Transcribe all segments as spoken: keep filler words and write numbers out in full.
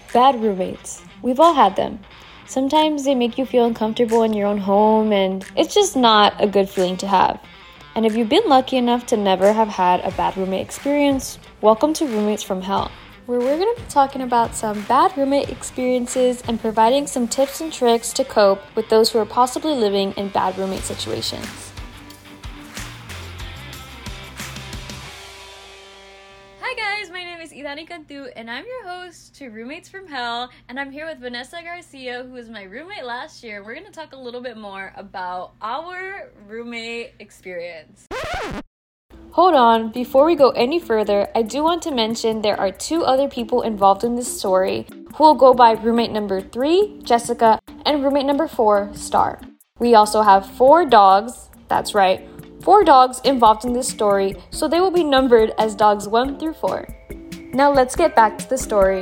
Bad roommates. We've all had them. Sometimes they make you feel uncomfortable in your own home, and it's just not a good feeling to have. And if you've been lucky enough to never have had a bad roommate experience, welcome to Roommates from Hell, where we're going to be talking about some bad roommate experiences and providing some tips and tricks to cope with those who are possibly living in bad roommate situations. Hi guys, my name is Idani Cantu, and I'm your host to Roommates from Hell, and I'm here with Vanessa Garcia, who was my roommate last year. We're going to talk a little bit more about our roommate experience. Hold on, before we go any further, I do want to mention there are two other people involved in this story who will go by roommate number three, Jessica, and roommate number four, Star. We also have four dogs, that's right, four dogs involved in this story, so they will be numbered as dogs one through four. Now let's get back to the story.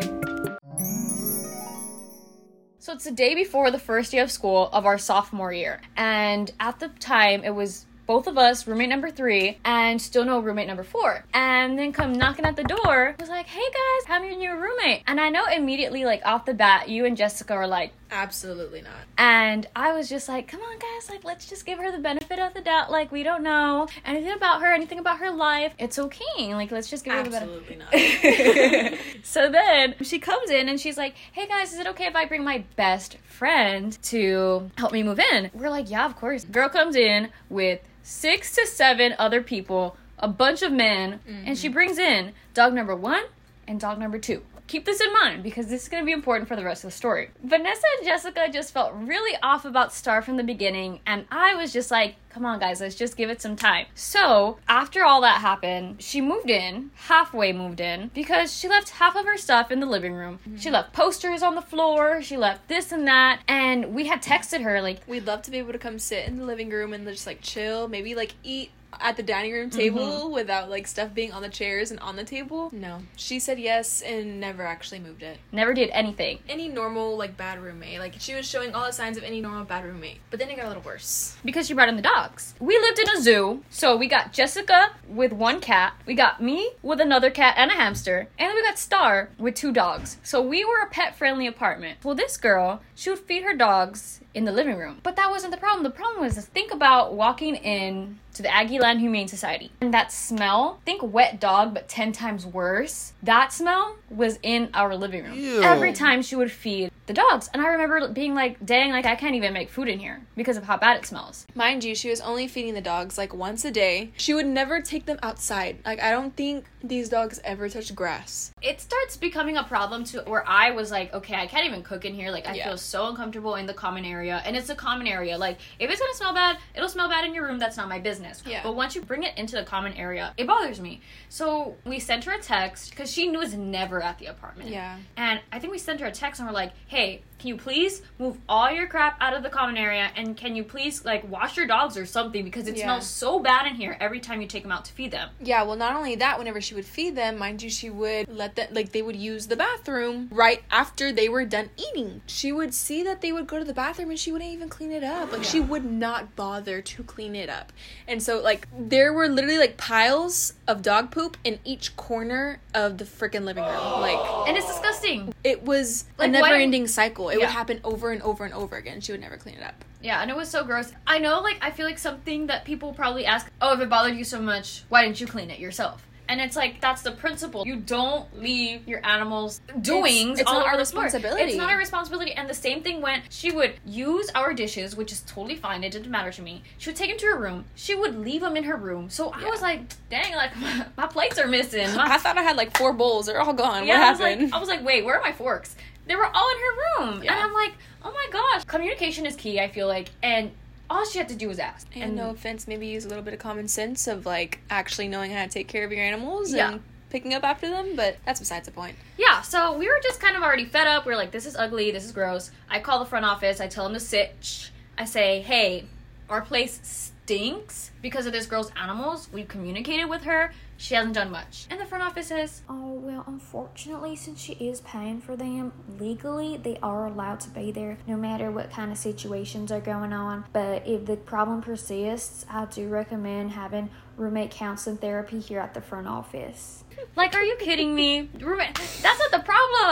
So it's the day before the first day of school of our sophomore year, and at the time it was both of us, roommate number three, and still no roommate number four. And then come knocking at the door, was like, hey guys, I'm your new roommate. And I know immediately, like off the bat, you and Jessica are like, absolutely not. And I was just like, come on guys, like let's just give her the benefit of the doubt. Like we don't know anything about her, anything about her life. It's okay. Like let's just give her absolutely the benefit. Absolutely not. So then she comes in and she's like, hey guys, is it okay if I bring my best friend to help me move in? We're like, yeah, of course. Girl comes in with six to seven other people, a bunch of men, mm-hmm. and she brings in dog number one and dog number two. Keep this in mind because this is going to be important for the rest of the story. Vanessa and Jessica just felt really off about Star from the beginning, and I was just like, come on guys, let's just give it some time. So after all that happened, she moved in, halfway moved in, because she left half of her stuff in the living room. Mm-hmm. She left posters on the floor, she left this and that, and we had texted her like, we'd love to be able to come sit in the living room and just like chill, maybe like eat at the dining room table mm-hmm. without like stuff being on the chairs and on the table. No. She said yes and never actually moved it. Never did anything. Any normal like bad roommate. Like she was showing all the signs of any normal bad roommate. But then it got a little worse. Because she brought in the dogs. We lived in a zoo. So we got Jessica with one cat. We got me with another cat and a hamster. And then we got Star with two dogs. So we were a pet-friendly apartment. Well, this girl, she would feed her dogs in the living room. But that wasn't the problem. The problem was, think about walking in to the Aggieland Humane Society. And that smell, think wet dog, but ten times worse. That smell was in our living room. Ew. Every time she would feed the dogs. And I remember being like, dang, like I can't even make food in here because of how bad it smells. Mind you, she was only feeding the dogs like once a day. She would never take them outside. Like I don't think these dogs ever touch grass. It starts becoming a problem to where I was like, okay, I can't even cook in here. Like I yeah. feel so uncomfortable in the common area. And it's a common area. Like if it's gonna smell bad, it'll smell bad in your room. That's not my business. Yeah. But once you bring it into the common area, it bothers me. So we sent her a text because she was never at the apartment. Yeah. And I think we sent her a text and we're like, hey, can you please move all your crap out of the common area, and can you please like wash your dogs or something because it yeah. smells so bad in here every time you take them out to feed them. Yeah, well, not only that, whenever she would feed them, mind you, she would let them, like they would use the bathroom right after they were done eating. She would see that they would go to the bathroom and she wouldn't even clean it up. Like yeah. she would not bother to clean it up. And so like there were literally like piles of dog poop in each corner of the freaking living room. Like, and it's disgusting. It was like, a never-ending cycle. It yeah. would happen over and over and over again. She would never clean it up. Yeah, and it was so gross. I know, like, I feel like something that people probably ask, oh, if it bothered you so much, why didn't you clean it yourself? And it's like, that's the principle. You don't leave your animals doings It's, it's all not over our the floor. responsibility. It's not our responsibility. And the same thing when she would use our dishes, which is totally fine. It didn't matter to me. She would take them to her room. She would leave them in her room. So yeah. I was like, dang, like, my, my plates are missing. My... I thought I had, like, four bowls. They're all gone. Yeah, what I was happened? Like, I was like, wait, where are my forks? They were all in her room. Yeah. And I'm like, oh my gosh. Communication is key, I feel like. And all she had to do was ask. And, and no offense, maybe use a little bit of common sense of, like, actually knowing how to take care of your animals yeah. and picking up after them, but that's besides the point. Yeah, so we were just kind of already fed up. We were like, this is ugly, this is gross. I call the front office, I tell them to sit. Shh. I say, hey, our place stinks because of this girl's animals. We've communicated with her. She hasn't done much. And the front office says, oh, well, unfortunately, since she is paying for them, legally, they are allowed to be there no matter what kind of situations are going on. But if the problem persists, I do recommend having roommate counseling therapy here at the front office. Like, are you kidding me? Roommate, that's not the problem.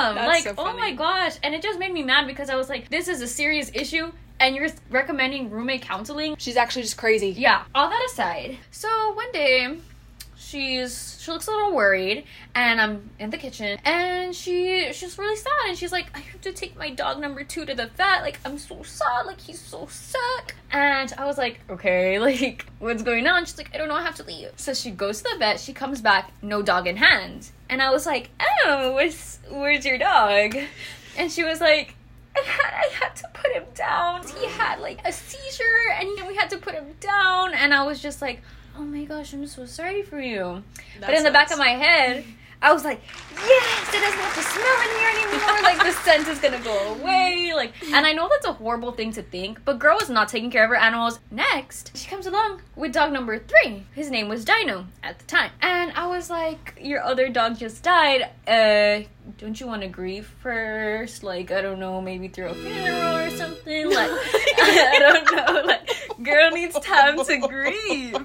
That's like, so oh my gosh. And it just made me mad because I was like, this is a serious issue and you're recommending roommate counseling? She's actually just crazy. Yeah. All that aside, so one day, she's she looks a little worried, and I'm in the kitchen, and she she's really sad, and she's like, I have to take my dog number two to the vet, like, I'm so sad, like, he's so sick. And I was like, okay, like, what's going on? She's like, I don't know, I have to leave. So she goes to the vet, she comes back, no dog in hand. And I was like, oh, where's, where's your dog? And she was like, I had, I had to put him down. He had, like, a seizure, and we had to put him down. And I was just like, oh my gosh, I'm so sorry for you. That but in sucks. The back of my head, I was like, yes, it doesn't have to smell in here anymore. Like, the scent is gonna go away. Like, and I know that's a horrible thing to think, but girl was not taking care of her animals. Next, she comes along with dog number three. His name was Dino at the time. And I was like, your other dog just died. Uh, don't you want to grieve first? Like, I don't know, maybe through a funeral or something? Like, I don't know. Like, girl needs time to grieve.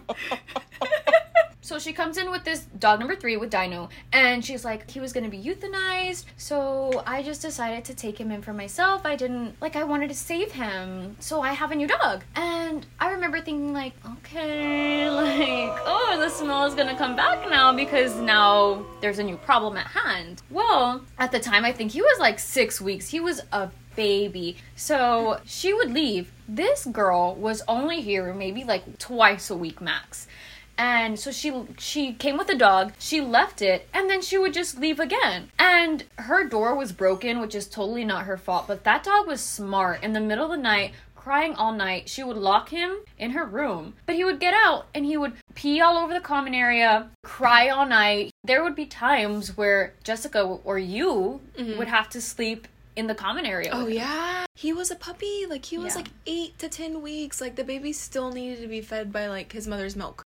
So she comes in with this dog number three with Dino, and she's like, he was going to be euthanized, so I just decided to take him in for myself. I didn't, like, I wanted to save him, so I have a new dog. And I remember thinking, like, okay, like, oh, the smell is going to come back now because now there's a new problem at hand. Well, at the time, I think he was like six weeks. He was a baby. So she would leave. This girl was only here maybe like twice a week max. And so she she came with the dog, she left it, and then she would just leave again. And her door was broken, which is totally not her fault, but that dog was smart. In the middle of the night, crying all night, she would lock him in her room. But he would get out, and he would pee all over the common area, cry all night. There would be times where Jessica or you mm-hmm. would have to sleep in the common area. Oh, yeah. He was a puppy. Like, he was yeah. like eight to ten weeks. Like, the baby still needed to be fed by, like, his mother's milk.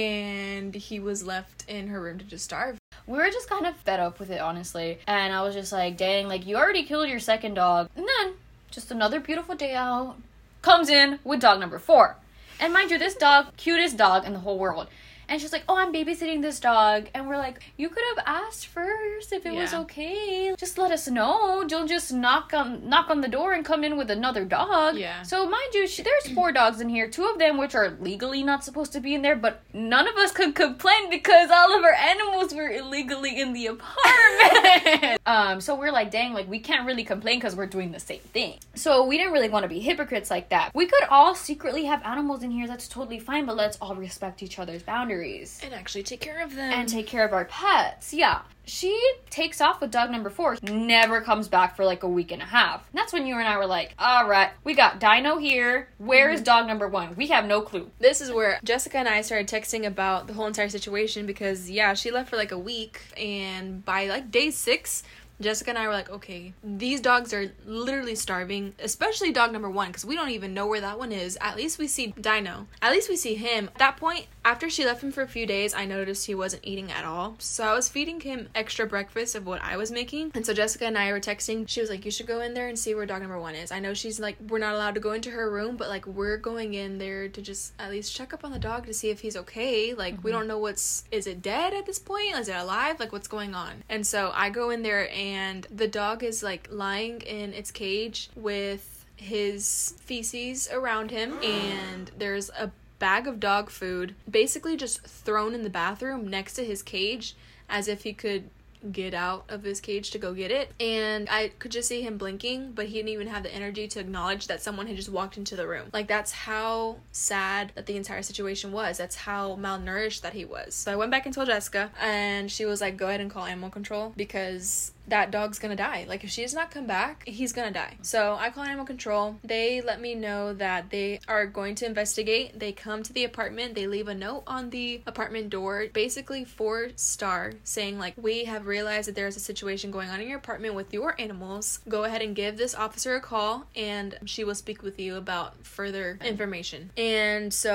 And he was left in her room to just starve. We were just kind of fed up with it, honestly. And I was just like, dang, like, you already killed your second dog. And then, just another beautiful day out, comes in with dog number four. And mind you, this dog, cutest dog in the whole world. And she's like, oh, I'm babysitting this dog. And we're like, you could have asked first if it yeah. was okay. Just let us know. Don't just knock on knock on the door and come in with another dog. Yeah. So mind you, she, there's four dogs in here. Two of them which are legally not supposed to be in there. But none of us could complain because all of our animals were illegally in the apartment. um. So we're like, dang, like we can't really complain because we're doing the same thing. So we didn't really want to be hypocrites like that. We could all secretly have animals in here. That's totally fine. But let's all respect each other's boundaries. And actually take care of them. And take care of our pets. Yeah. She takes off with dog number four. Never comes back for like a week and a half. And that's when you and I were like, all right, we got Dino here. Where mm-hmm. is dog number one? We have no clue. This is where Jessica and I started texting about the whole entire situation because, yeah, she left for like a week. And by like day six, Jessica and I were like, okay, these dogs are literally starving, especially dog number one, because we don't even know where that one is. At least we see Dino. At least we see him. At that point, after she left him for a few days, I noticed he wasn't eating at all. So I was feeding him extra breakfast of what I was making. And so Jessica and I were texting. She was like, you should go in there and see where dog number one is. I know she's like, we're not allowed to go into her room, but like we're going in there to just at least check up on the dog to see if he's okay. Like mm-hmm. we don't know what's, is it dead at this point? Is it alive? Like what's going on? And so I go in there and And the dog is like lying in its cage with his feces around him, and there's a bag of dog food basically just thrown in the bathroom next to his cage as if he could get out of his cage to go get it. And I could just see him blinking, but he didn't even have the energy to acknowledge that someone had just walked into the room. Like, that's how sad that the entire situation was. That's how malnourished that he was. So I went back and told Jessica, and she was like, go ahead and call animal control because that dog's gonna die. Like, if she does not come back, he's gonna die. So I call animal control. They let me know that they are going to investigate. They come to the apartment. They leave a note on the apartment door, basically four star, saying like, we have realized that there is a situation going on in your apartment with your animals. Go ahead and give this officer a call and she will speak with you about further information. And so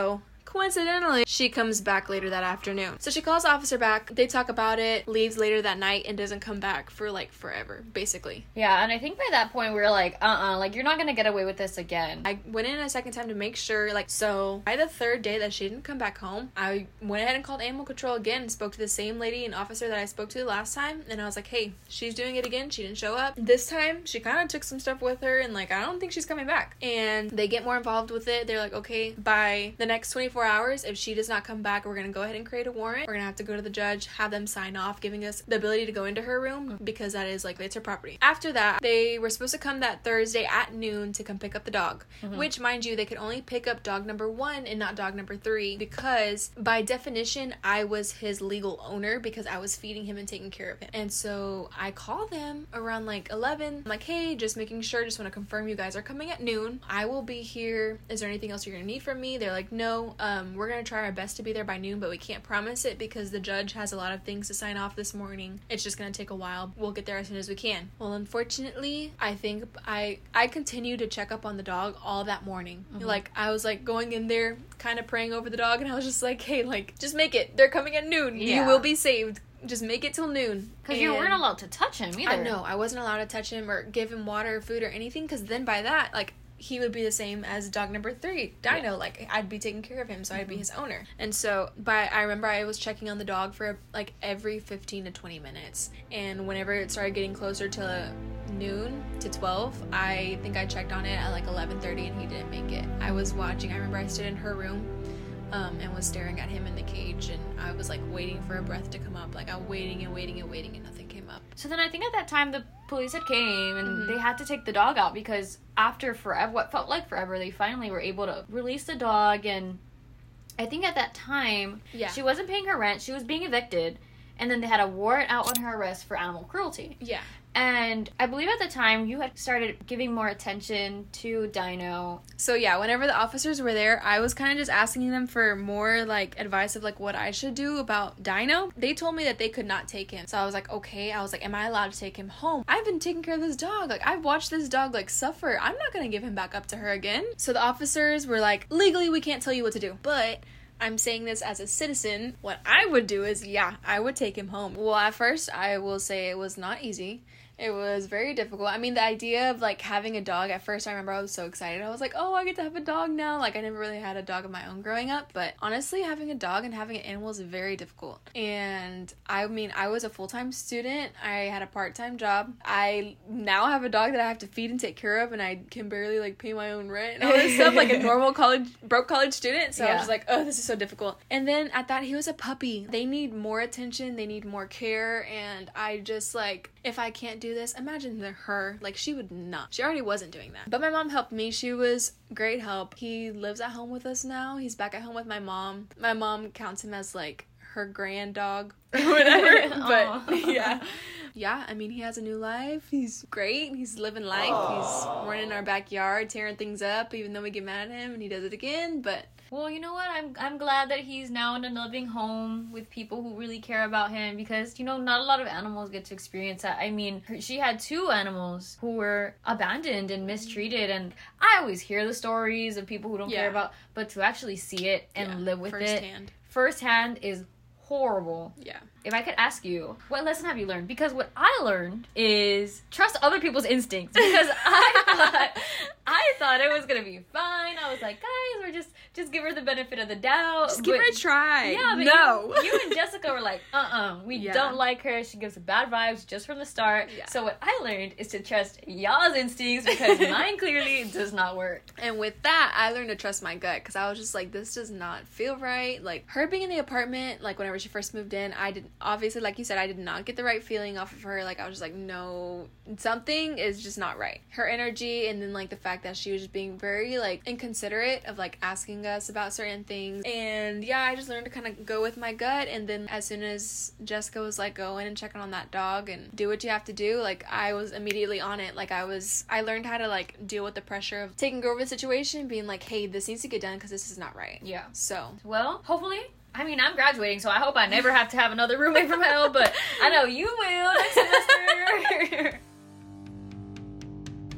Coincidentally, she comes back later that afternoon. So she calls the officer back, they talk about it, leaves later that night, and doesn't come back for like forever, basically. Yeah, and I think by that point we were like, uh-uh, like you're not gonna get away with this again. I went in a second time to make sure, like, so by the third day that she didn't come back home, I went ahead and called animal control again and spoke to the same lady and officer that I spoke to last time, and I was like, hey, she's doing it again, she didn't show up. This time, she kind of took some stuff with her, and like, I don't think she's coming back. And they get more involved with it. They're like, okay, by the next twenty-four hours, if she does not come back, we're gonna go ahead and create a warrant. We're gonna have to go to the judge, have them sign off, giving us the ability to go into her room, because that is like, it's her property. After that, they were supposed to come that Thursday at noon to come pick up the dog, mm-hmm. which, mind you, they could only pick up dog number one and not dog number three, because by definition, I was his legal owner, because I was feeding him and taking care of him. And so I call them around like eleven. I'm like, hey, just making sure, just want to confirm you guys are coming at noon. I will be here. Is there anything else you're gonna need from me? They're like, no, um, we're gonna try our best to be there by noon, but we can't promise it because the judge has a lot of things to sign off this morning. It's just gonna take a while. We'll get there as soon as we can. Well, unfortunately, I think I I continued to check up on the dog all that morning. Mm-hmm. Like, I was like going in there kind of praying over the dog, and I was just like, hey, like, just make it. They're coming at noon. Yeah. You will be saved. Just make it till noon. Because you weren't allowed to touch him either. I know. I wasn't allowed to touch him or give him water or food or anything, because then by that, like, he would be the same as dog number three, Dino. Yeah. Like, I'd be taking care of him, so mm-hmm. I'd be his owner. And so, by I remember I was checking on the dog for, like, every fifteen to twenty minutes. And whenever it started getting closer to noon to twelve, I think I checked on it at, like, eleven thirty, and he didn't make it. I was watching. I remember I stood in her room, um, and was staring at him in the cage, and I was, like, waiting for a breath to come up. Like, I'm waiting and waiting and waiting, and nothing came up. So then I think at that time the police had came, and mm-hmm. they had to take the dog out, because after forever, what felt like forever, they finally were able to release the dog. And I think at that time, yeah. she wasn't paying her rent, she was being evicted, and then they had a warrant out on her arrest for animal cruelty. Yeah. And I believe at the time you had started giving more attention to Dino. So yeah, whenever the officers were there, I was kind of just asking them for more like advice of like what I should do about Dino. They told me that they could not take him. So I was like, okay. I was like, am I allowed to take him home? I've been taking care of this dog. Like, I've watched this dog like suffer. I'm not gonna give him back up to her again. So the officers were like, legally we can't tell you what to do. But I'm saying this as a citizen. What I would do is, yeah, I would take him home. Well, at first, I will say it was not easy. It was very difficult. I mean, the idea of, like, having a dog, at first I remember I was so excited. I was like, oh, I get to have a dog now. Like, I never really had a dog of my own growing up. But honestly, having a dog and having an animal is very difficult. And, I mean, I was a full-time student. I had a part-time job. I now have a dog that I have to feed and take care of, and I can barely, like, pay my own rent and all this stuff, like a normal college, broke college student. So yeah. I was just like, oh, this is so difficult. And then, at that, he was a puppy. They need more attention. They need more care. And I just, like, if I can't do this, imagine the, her, like, she would not. She already wasn't doing that. But my mom helped me. She was great help. He lives at home with us now. He's back at home with my mom. My mom counts him as, like, her grand dog or whatever. But, yeah. Yeah, I mean, he has a new life. He's great. He's living life. Aww. He's running in our backyard, tearing things up, even though we get mad at him and he does it again, but... Well, you know what? I'm I'm glad that he's now in a loving home with people who really care about him, because, you know, not a lot of animals get to experience that. I mean, her, she had two animals who were abandoned and mistreated, and I always hear the stories of people who don't yeah. care about, but to actually see it and yeah, live with firsthand. it firsthand is horrible. Yeah. If I could ask you, what lesson have you learned? Because what I learned is trust other people's instincts. Because I thought I thought it was gonna be fine. I was like, guys, we're just just give her the benefit of the doubt. Just give but, her a try. Yeah, but no. you, you and Jessica were like, uh-uh, we yeah. don't like her. She gives us bad vibes just from the start. Yeah. So what I learned is to trust y'all's instincts, because mine clearly does not work. And with that, I learned to trust my gut, because I was just like, this does not feel right. Like, her being in the apartment, like whenever she first moved in, I did obviously, like you said, I did not get the right feeling off of her. Like, I was just like, no, something is just not right. Her energy, and then like the fact that she was just being very like inconsiderate of like asking us about certain things. And yeah, I just learned to kind of go with my gut. And then as soon as Jessica was like, go in and check on that dog and do what you have to do, like, I was immediately on it. Like, I was I learned how to like deal with the pressure of taking over the situation, being like, hey, this needs to get done because this is not right. Yeah. So well, hopefully, I mean, I'm graduating, so I hope I never have to have another roommate from hell, but I know you will next semester.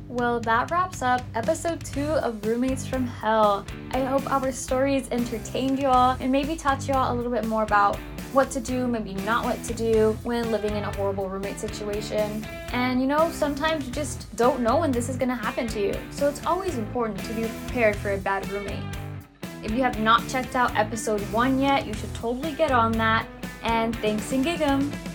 Well, that wraps up episode two of Roommates from Hell. I hope our stories entertained you all and maybe taught you all a little bit more about what to do, maybe not what to do when living in a horrible roommate situation. And you know, sometimes you just don't know when this is going to happen to you. So it's always important to be prepared for a bad roommate. If you have not checked out episode one yet, you should totally get on that. And thanks and gig 'em!